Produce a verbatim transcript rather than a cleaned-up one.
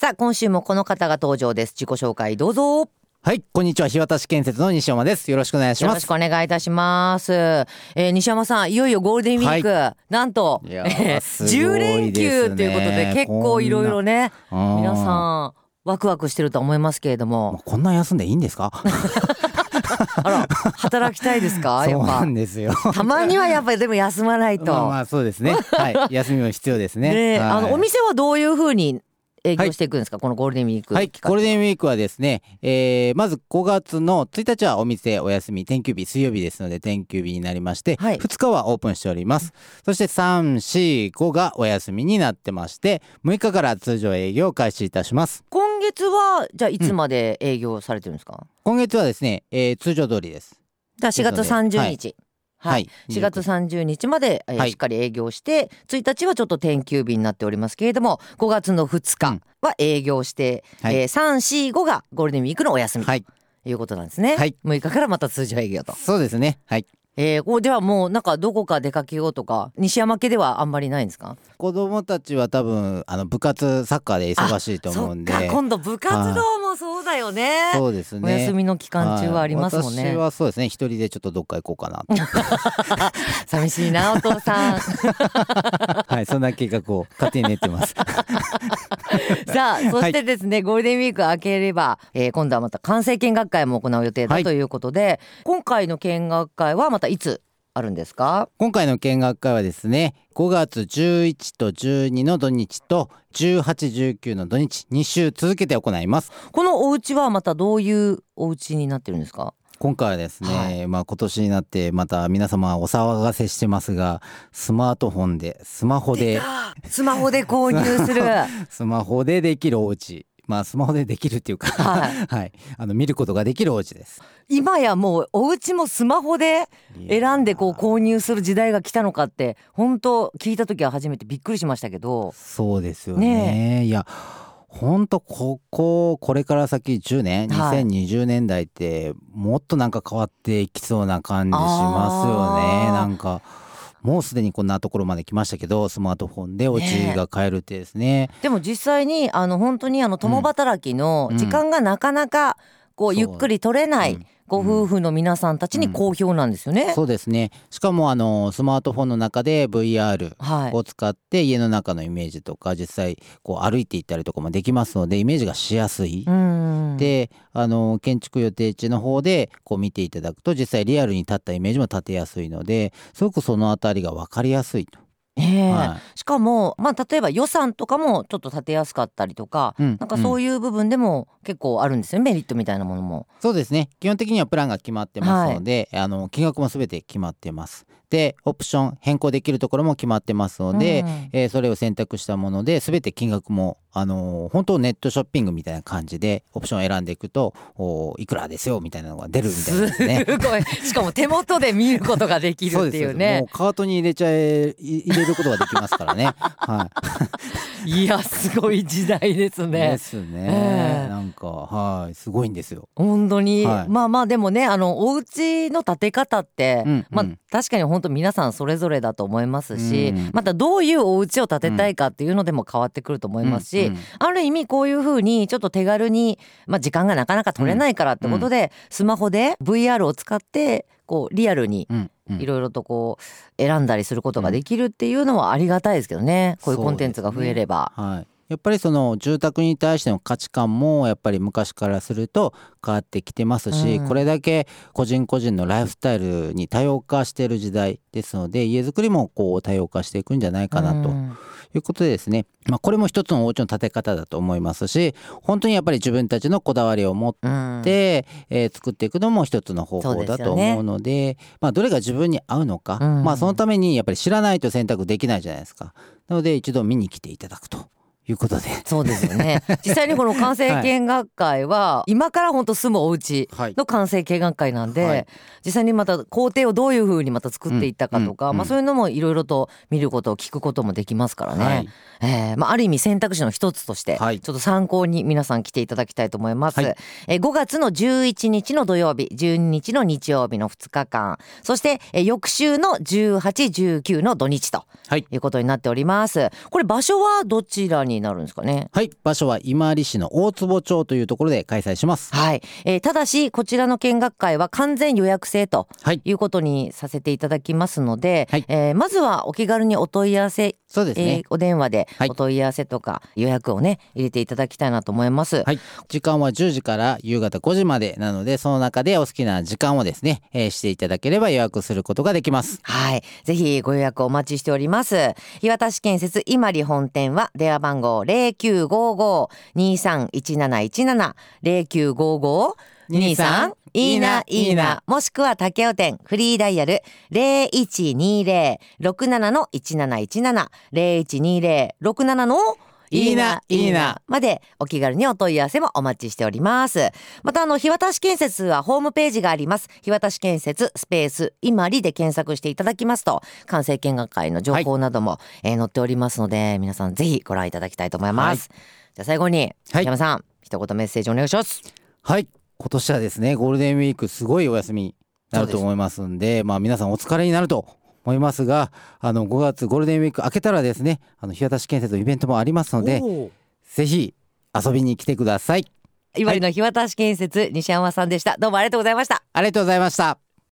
さあ今週もこの方が登場です。自己紹介どうぞ。 はい、こんにちは。日渡建設の西山です。よろしくお願いします。 よろしくお願いいたします。えー、西山さん、いよいよゴールデンウィーク、はい、なんと、 いやーすごいですね、 じゅう連休ということで結構いろいろね、皆さんワクワクしてると思いますけれども、 こんな休んでいいんですか？ あら、働きたいですか？やっぱそうなんですよ。 たまにはやっぱりでも休まないと。 まあまあそうですね。はい、休みも必要ですね。 で、 はい、 あのお店はどういう風に営業していくんですか、はい、このゴールデンウィーク。 はい、ゴールデンウィークはですね、えー、まずごがつのついたちはお店お休み、天休日、水曜日ですので天休日になりまして、はい、ふつかはオープンしております。そしてさん、し、ごがお休みになってまして、むいかから通常営業を開始いたします。 今月はじゃあいつまで営業されてるんですか？うん、 今月はですね、えー、通常通りです。 じゃあしがつさんじゅうにち、はいはい、しがつさんじゅうにちまで、えーはい、しっかり営業して、ついたちはちょっと天休日になっておりますけれども、ごがつのふつかは営業して、うん、えー、さん、し、ごがゴールデンウィークのお休みということなんですね。はい、むいかからまた通常営業と。 そうですね。はい。 えー、こうではもうなんかどこか出かけようとか西山家ではあんまりないんですか？ 子供たちは多分あの部活サッカーで忙しいと思うんで。 そっか、今度部活動もそうだよね。 そうですね。 お休みの期間中はありますもんね。 私はそうですね、一人でちょっとどっか行こうかな寂しいなお父さんはい、そんな計画を勝手に練ってますさあそしてですね、はい、ゴールデンウィーク明ければ、えー、今度はまた関西見学会も行う予定だということで、はい、今回の見学会はまたいつあるんですか？ 今回の見学会はですね、ごがつじゅういちとじゅうにの土日とじゅうはち、じゅうくの土日に週続けて行います。 このお家はまたどういうお家になってるんですか？ 今回はですね、はい、まあ今年になってまた皆様お騒がせしてますが、スマートフォンでスマホでスマホで購入するスマホでできるお家、まあスマホでできるっていうか、はい、はい、あの見ることができるお家です。 今やもうお家もスマホで選んでこう購入する時代が来たのかって本当聞いた時は初めてびっくりしましたけど。 そうですよね。ね、いや本当こここれから先じゅうねん、にせんにじゅうねんだいってもっとなんか変わっていきそうな感じしますよね。なんかもうすでにこんなところまで来ましたけど、スマートフォンでお家が買えるってですね。 ね、でも実際にあの本当にあの共働きの時間がなかなかこうゆっくり取れない、うん、ご夫婦の皆さんたちに好評なんですよね。うんうん、 そうですね。しかもあのスマートフォンの中で ブイアール を使って家の中のイメージとか、実際こう歩いていったりとかもできますので、イメージがしやすい。で、あの建築予定地の方でこう見ていただくと、実際リアルに立ったイメージも立てやすいので、すごくそのあたりが分かりやすいと。 えーはい、しかも、まあ、例えば予算とかもちょっと立てやすかったりとか、うん、なんかそういう部分でも結構あるんですよね、メリットみたいなものも。 そうですね。基本的にはプランが決まってますので、はい、あの金額も全て決まってます。でオプション変更できるところも決まってますので、うん、えー、それを選択したもので全て金額もあのー、本当ネットショッピングみたいな感じでオプションを選んでいくといくらですよみたいなのが出るみたいですね。 すごい。しかも手元で見ることができるっていうね。 もうカートに入れちゃえ入れることができますからね。はい。 いやすごい時代ですね。 ですね。えー、なんかはいすごいんですよ。 本当に、はい、まあまあでもね、あのお家の建て方って、うんうん、まあ確かに本当皆さんそれぞれだと思いますし、うん、またどういうお家を建てたいかっていうのでも変わってくると思いますし、うんうん、ある意味こういう風にちょっと手軽に、まあ、時間がなかなか取れないからってことで、うんうん、スマホで ブイアール を使ってこうリアルにいろいろとこう選んだりすることができるっていうのはありがたいですけどね、こういうコンテンツが増えれば。 はい、やっぱりその住宅に対しての価値観もやっぱり昔からすると変わってきてますし、うん、これだけ個人個人のライフスタイルに多様化している時代ですので、家づくりもこう多様化していくんじゃないかなということでですね、まあ、これも一つのお家の建て方だと思いますし、本当にやっぱり自分たちのこだわりを持って、うん、えー、作っていくのも一つの方法だと思うの で, で、ね、まあ、どれが自分に合うのか、うん、まあ、そのためにやっぱり知らないと選択できないじゃないですか。なので一度見に来ていただくということで。 そうですよね。実際にこの完成見学会は今から本当住むお家の完成見学会なんで、はい、実際にまた工程をどういう風にまた作っていったかとか、うんうん、まあ、そういうのもいろいろと見ることを聞くこともできますからね、はい、えーまあ、ある意味選択肢の一つとしてちょっと参考に皆さん来ていただきたいと思います、はい、えー、ごがつのじゅういちにちの土曜日、じゅうににちの日曜日のふつかかん、そして、えー、翌週のじゅうはち、じゅうくの土日ということになっております。これ場所はどちらにになるんですかね。 はい、場所は今治市の大坪町というところで開催します。 はい、えー、ただしこちらの見学会は完全予約制ということにさせていただきますので、はい、えー、まずはお気軽にお問い合わせ、 そうですね、 えー、お電話でお問い合わせとか予約をね入れていただきたいなと思います。 はい、時間はじゅうじから夕方ごじまでなので、その中でお好きな時間をですね、えー、していただければ予約することができます。 はい、ぜひご予約お待ちしております。磐田市建設伊万里本店は電話番号 ゼロきゅうごご にさんいちなないちなな ゼロきゅうごご にさんいいないいな、もしくは竹尾店フリーダイヤル ゼロいちにゼロ ろくなな いちなないちなな ゼロいちにゼロ ろくなな いいないいなまでお気軽にお問い合わせもお待ちしております。またあの磐田市建設はホームページがあります。磐田市建設スペース伊万里で検索していただきますと完成見学会の情報なども、はい、えー、載っておりますので、皆さんぜひご覧いただきたいと思います。はい、じゃあ最後に、はい、山さん一言メッセージお願いします。 はい、今年はですねゴールデンウィークすごいお休みになると思いますんで、まあ皆さんお疲れになると思いますが、あのごがつゴールデンウィーク明けたらですね、あの磐田市建設のイベントもありますので、ぜひ遊びに来てください。 いわりの磐田市建設、西山さんでした。どうもありがとうございました。 ありがとうございました。